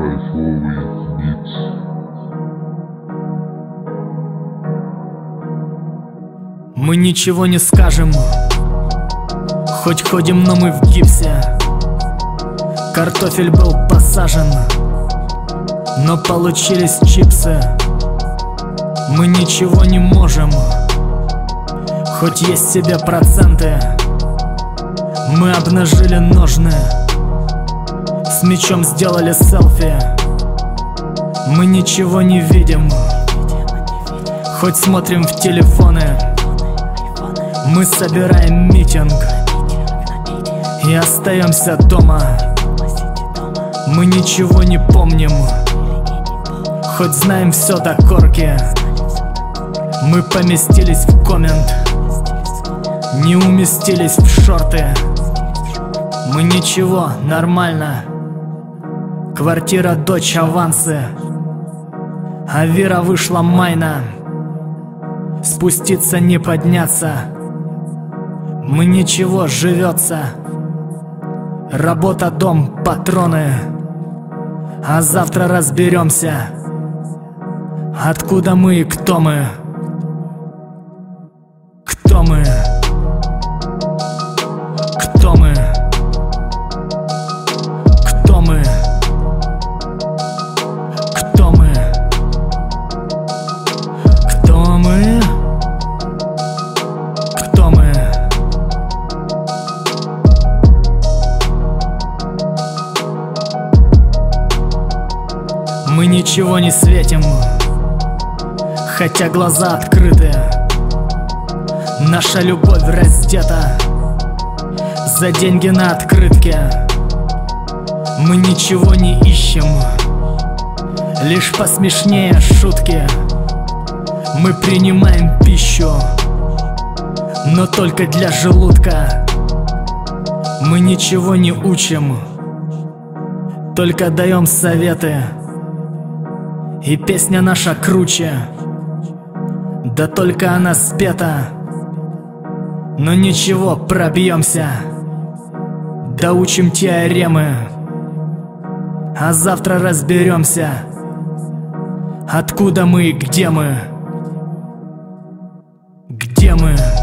кайфовый бит. Мы ничего не скажем, хоть ходим, но мы в гипсе. Картофель был посажен, но получились чипсы. Мы ничего не можем, хоть есть себе проценты. Мы обнажили ножны, с мечом сделали селфи. Мы ничего не видим, хоть смотрим в телефоны. Мы собираем митинг и остаемся дома. Мы ничего не помним, хоть знаем все до корки. Мы поместились в коммент, не уместились в шорты. Мы ничего, нормально. Квартира, дочь, авансы. А Вера вышла майна. Спуститься, не подняться. Мы ничего, живется. Работа, дом, патроны. А завтра разберемся, откуда мы и кто мы. Кто мы? Кто мы? Кто мы? Кто мы? Кто мы? Кто мы? Мы ничего не светим, хотя глаза открыты. Наша любовь раздета за деньги на открытке. Мы ничего не ищем, лишь посмешнее шутки. Мы принимаем пищу, но только для желудка. Мы ничего не учим, только даем советы. И песня наша круче, да только она спета. Но ничего, пробьемся, доучим теоремы. А завтра разберемся, откуда мы и где мы. Где мы?